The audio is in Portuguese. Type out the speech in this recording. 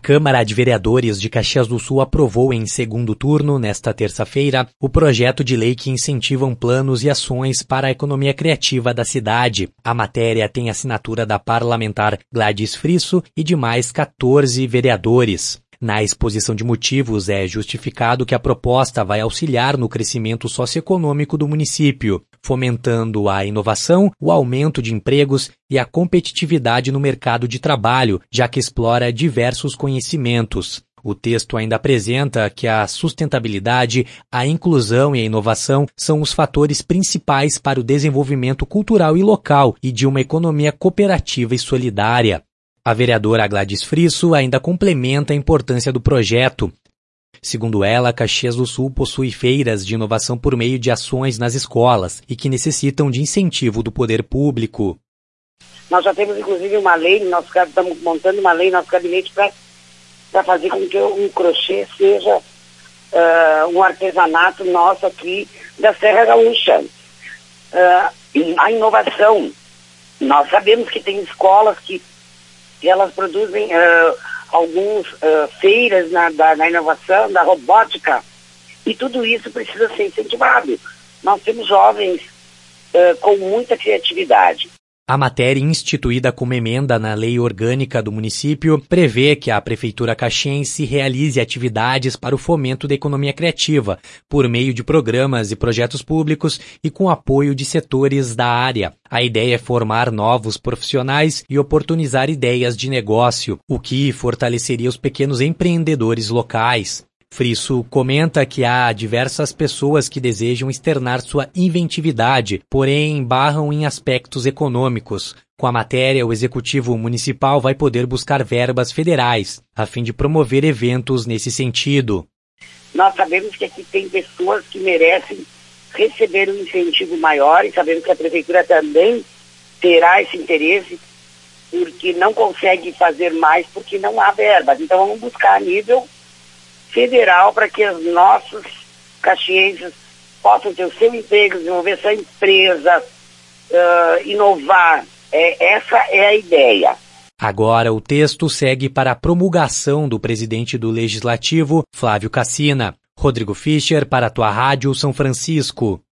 Câmara de Vereadores de Caxias do Sul aprovou em segundo turno, nesta terça-feira, o projeto de lei que incentivam planos e ações para a economia criativa da cidade. A matéria tem assinatura da parlamentar Gladys Frisso e de mais 14 vereadores. Na exposição de motivos, é justificado que a proposta vai auxiliar no crescimento socioeconômico do município, fomentando a inovação, o aumento de empregos e a competitividade no mercado de trabalho, já que explora diversos conhecimentos. O texto ainda apresenta que a sustentabilidade, a inclusão e a inovação são os fatores principais para o desenvolvimento cultural e local e de uma economia cooperativa e solidária. A vereadora Gladys Frisso ainda complementa a importância do projeto. Segundo ela, Caxias do Sul possui feiras de inovação por meio de ações nas escolas e que necessitam de incentivo do poder público. Nós já temos, inclusive, uma lei, estamos montando uma lei no nosso gabinete para fazer com que um crochê seja um artesanato nosso aqui da Serra Gaúcha. A inovação, nós sabemos que tem escolas que elas produzem algumas feiras na inovação, da robótica, e tudo isso precisa ser incentivado. Nós temos jovens com muita criatividade. A matéria, instituída como emenda na lei orgânica do município, prevê que a Prefeitura caxiense realize atividades para o fomento da economia criativa, por meio de programas e projetos públicos e com apoio de setores da área. A ideia é formar novos profissionais e oportunizar ideias de negócio, o que fortaleceria os pequenos empreendedores locais. Frisso comenta que há diversas pessoas que desejam externar sua inventividade, porém barram em aspectos econômicos. Com a matéria, o Executivo Municipal vai poder buscar verbas federais, a fim de promover eventos nesse sentido. Nós sabemos que aqui tem pessoas que merecem receber um incentivo maior e sabemos que a Prefeitura também terá esse interesse, porque não consegue fazer mais porque não há verbas. Então vamos buscar a nível federal para que os nossos caxienses possam ter o seu emprego, desenvolver sua empresa, inovar. Essa é a ideia. Agora o texto segue para a promulgação do presidente do Legislativo, Flávio Cassina. Rodrigo Fischer, para a tua Rádio São Francisco.